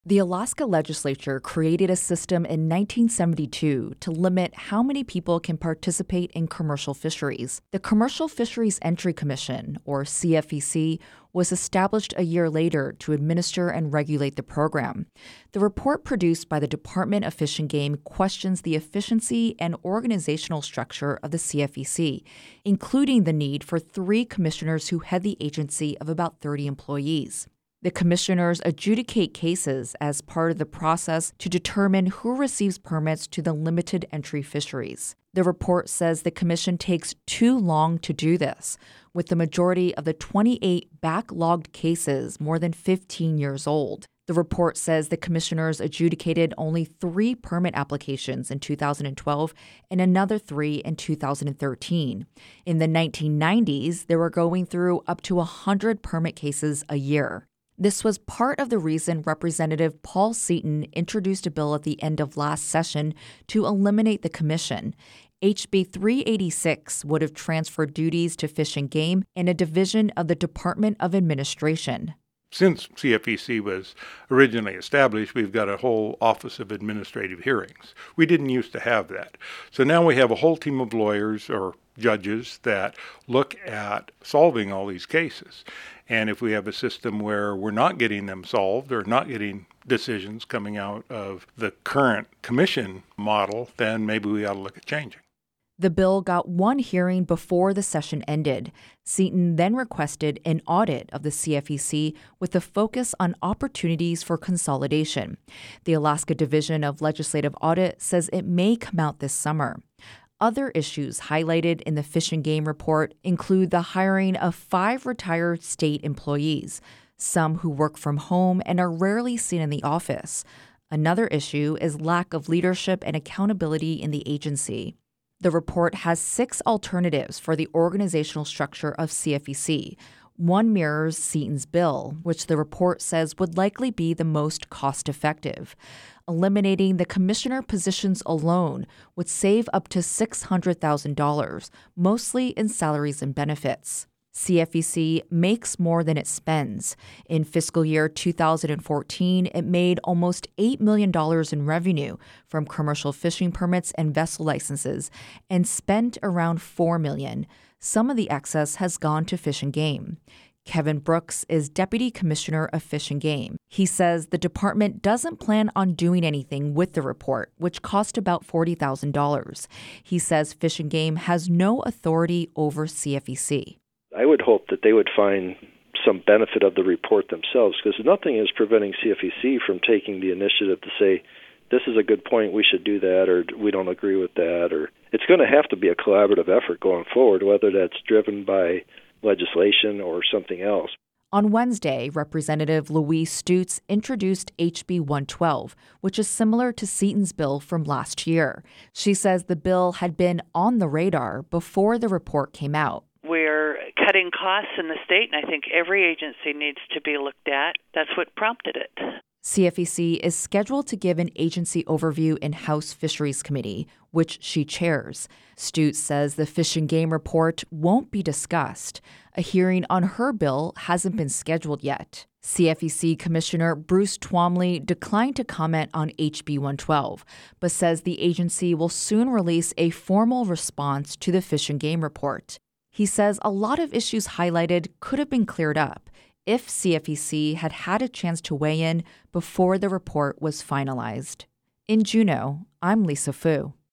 The Alaska legislature created a system in 1972 to limit how many people can participate in commercial fisheries. The Commercial Fisheries Entry Commission, or CFEC, was established a year later to administer and regulate the program. The report produced by the Department of Fish and Game questions the efficiency and organizational structure of the CFEC, including the need for 3 commissioners who head the agency of about 30 employees. The commissioners adjudicate cases as part of the process to determine who receives permits to the limited entry fisheries. The report says the commission takes too long to do this, with the majority of the 28 backlogged cases more than 15 years old. The report says the commissioners adjudicated only 3 permit applications in 2012 and another 3 in 2013. In the 1990s, they were going through up to 100 permit cases a year. This was part of the reason Representative Paul Seaton introduced a bill at the end of last session to eliminate the commission. HB 386 would have transferred duties to Fish and Game and a division of the Department of Administration. Since CFEC was originally established, we've got a whole Office of Administrative Hearings. We didn't used to have that. So now we have a whole team of lawyers or judges that look at solving all these cases. And if we have a system where we're not getting them solved or not getting decisions coming out of the current commission model, then maybe we ought to look at changing. The bill got one hearing before the session ended. Seaton then requested an audit of the CFEC with a focus on opportunities for consolidation. The Alaska Division of Legislative Audit says it may come out this summer. Other issues highlighted in the Fish and Game report include the hiring of 5 retired state employees, some who work from home and are rarely seen in the office. Another issue is lack of leadership and accountability in the agency. The report has 6 alternatives for the organizational structure of CFEC. One mirrors Seaton's bill, which the report says would likely be the most cost-effective. Eliminating the commissioner positions alone would save up to $600,000, mostly in salaries and benefits. CFEC makes more than it spends. In fiscal year 2014, it made almost $8 million in revenue from commercial fishing permits and vessel licenses and spent around $4 million. Some of the excess has gone to Fish and Game. Kevin Brooks is Deputy Commissioner of Fish and Game. He says the department doesn't plan on doing anything with the report, which cost about $40,000. He says Fish and Game has no authority over CFEC. I would hope that they would find some benefit of the report themselves, because nothing is preventing CFEC from taking the initiative to say, this is a good point, we should do that, or we don't agree with that. Or it's going to have to be a collaborative effort going forward, whether that's driven by legislation or something else. On Wednesday, Representative Louise Stutes introduced HB 112, which is similar to Seaton's bill from last year. She says the bill had been on the radar before the report came out. We're cutting costs in the state, and I think every agency needs to be looked at. That's what prompted it. CFEC is scheduled to give an agency overview in House Fisheries Committee, which she chairs. Stutes says the Fish and Game report won't be discussed. A hearing on her bill hasn't been scheduled yet. CFEC Commissioner Bruce Twomley declined to comment on HB 112, but says the agency will soon release a formal response to the Fish and Game report. He says a lot of issues highlighted could have been cleared up if CFEC had had a chance to weigh in before the report was finalized. In Juneau, I'm Lisa Fu.